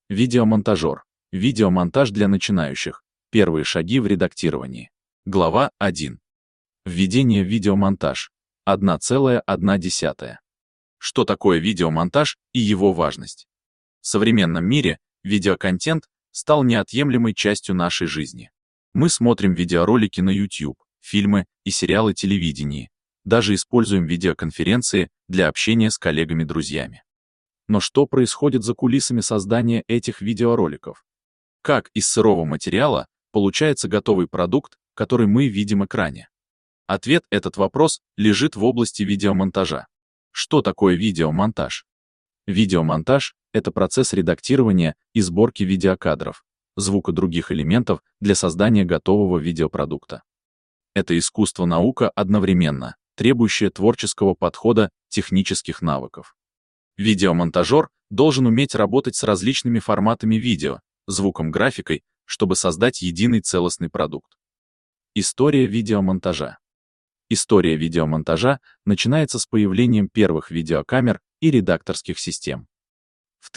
Видеомонтажер. Видеомонтаж для начинающих. Первые шаги в редактировании. Глава 1. Введение в видеомонтаж. 1,1. Что такое видеомонтаж и его важность? В современном мире видеоконтент стал неотъемлемой частью нашей жизни. Мы смотрим видеоролики на YouTube, фильмы и сериалы телевидения, даже используем видеоконференции для общения с коллегами-друзьями. Но что происходит за кулисами создания этих видеороликов? Как из сырого материала получается готовый продукт, который мы видим на экране? Ответ на этот вопрос лежит в области видеомонтажа. Что такое видеомонтаж? Видеомонтаж — это процесс редактирования и сборки видеокадров, звука других элементов для создания готового видеопродукта. Это искусство-наука одновременно, требующее творческого подхода, технических навыков. Видеомонтажер должен уметь работать с различными форматами видео, звуком, графикой, чтобы создать единый целостный продукт. История видеомонтажа. История видеомонтажа начинается с появлением первых видеокамер и редакторских систем. В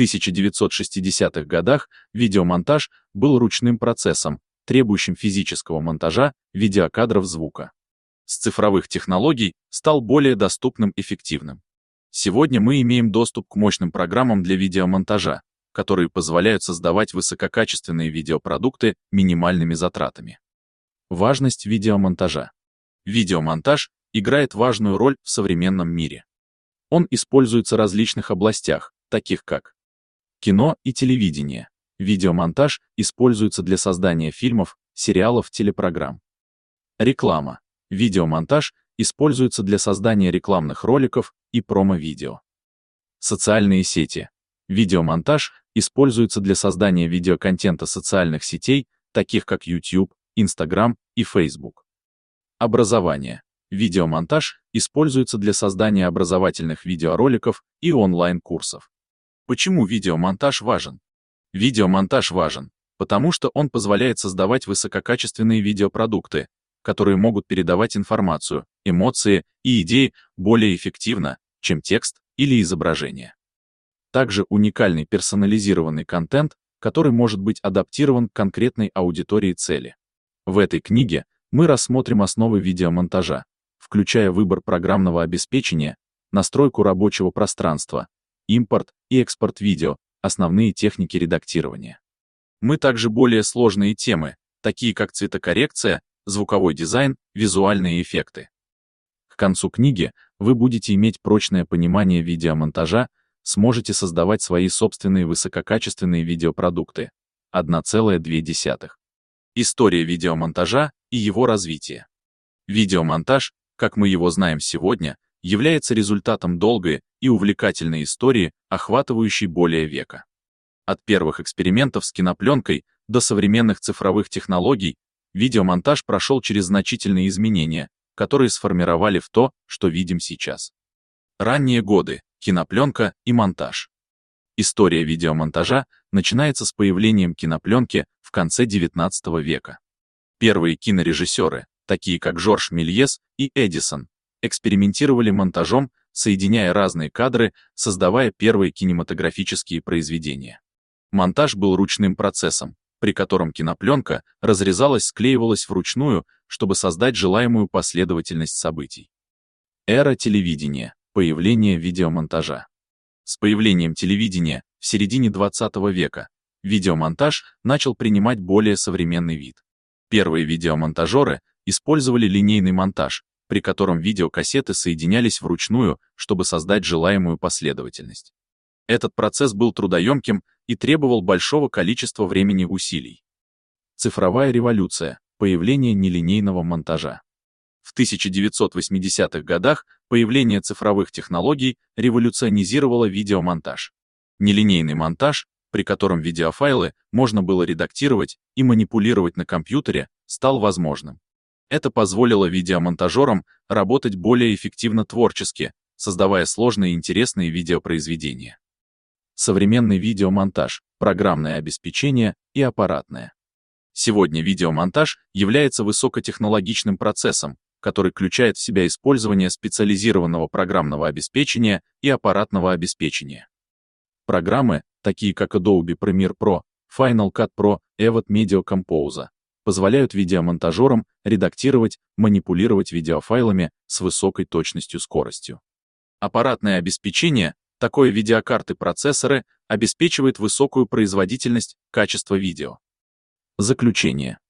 1960-х годах видеомонтаж был ручным процессом, требующим физического монтажа видеокадров звука. С цифровых технологий стал более доступным и эффективным. Сегодня мы имеем доступ к мощным программам для видеомонтажа, которые позволяют создавать высококачественные видеопродукты минимальными затратами. Важность видеомонтажа. Видеомонтаж играет важную роль в современном мире. Он используется в различных областях, таких как кино и телевидение. Видеомонтаж используется для создания фильмов, сериалов, телепрограмм. Реклама. Видеомонтаж используется для создания рекламных роликов и промо-видео. Социальные сети. Видеомонтаж используется для создания видеоконтента социальных сетей, таких как YouTube, Instagram и Facebook. Образование. Видеомонтаж используется для создания образовательных видеороликов и онлайн-курсов. Почему видеомонтаж важен? Видеомонтаж важен, потому что он позволяет создавать высококачественные видеопродукты, которые могут передавать информацию, эмоции и идеи более эффективно, чем текст или изображение. Также уникальный персонализированный контент, который может быть адаптирован к конкретной аудитории цели. В этой книге мы рассмотрим основы видеомонтажа, включая выбор программного обеспечения, настройку рабочего пространства, импорт и экспорт видео, основные техники редактирования. Мы также более сложные темы, такие как цветокоррекция, звуковой дизайн, визуальные эффекты. К концу книги вы будете иметь прочное понимание видеомонтажа, сможете создавать свои собственные высококачественные видеопродукты. 1,2. История видеомонтажа и его развитие. Видеомонтаж, как мы его знаем сегодня, является результатом долгой и увлекательной истории, охватывающей более века. От первых экспериментов с кинопленкой до современных цифровых технологий, видеомонтаж прошел через значительные изменения, которые сформировали в то, что видим сейчас. Ранние годы, кинопленка и монтаж. История видеомонтажа начинается с появлением кинопленки в конце XIX века. Первые кинорежиссеры, такие как Жорж Мельес и Эдисон, экспериментировали монтажом, соединяя разные кадры, создавая первые кинематографические произведения. Монтаж был ручным процессом, при котором кинопленка разрезалась-склеивалась вручную, чтобы создать желаемую последовательность событий. Эра телевидения. Появление видеомонтажа. С появлением телевидения в середине XX века видеомонтаж начал принимать более современный вид. Первые видеомонтажеры использовали линейный монтаж, при котором видеокассеты соединялись вручную, чтобы создать желаемую последовательность. Этот процесс был трудоемким и требовал большого количества времени и усилий. Цифровая революция. Появление нелинейного монтажа. В 1980-х годах появление цифровых технологий революционизировало видеомонтаж. Нелинейный монтаж, при котором видеофайлы можно было редактировать и манипулировать на компьютере, стал возможным. Это позволило видеомонтажерам работать более эффективно творчески, создавая сложные и интересные видеопроизведения. Современный видеомонтаж, программное обеспечение и аппаратное. Сегодня видеомонтаж является высокотехнологичным процессом, который включает в себя использование специализированного программного обеспечения и аппаратного обеспечения. Программы, такие как Adobe Premiere Pro, Final Cut Pro, Avid Media Composer, позволяют видеомонтажерам редактировать, манипулировать видеофайлами с высокой точностью скоростью. Аппаратное обеспечение, такое видеокарты-процессоры, обеспечивает высокую производительность, качество видео. Заключение.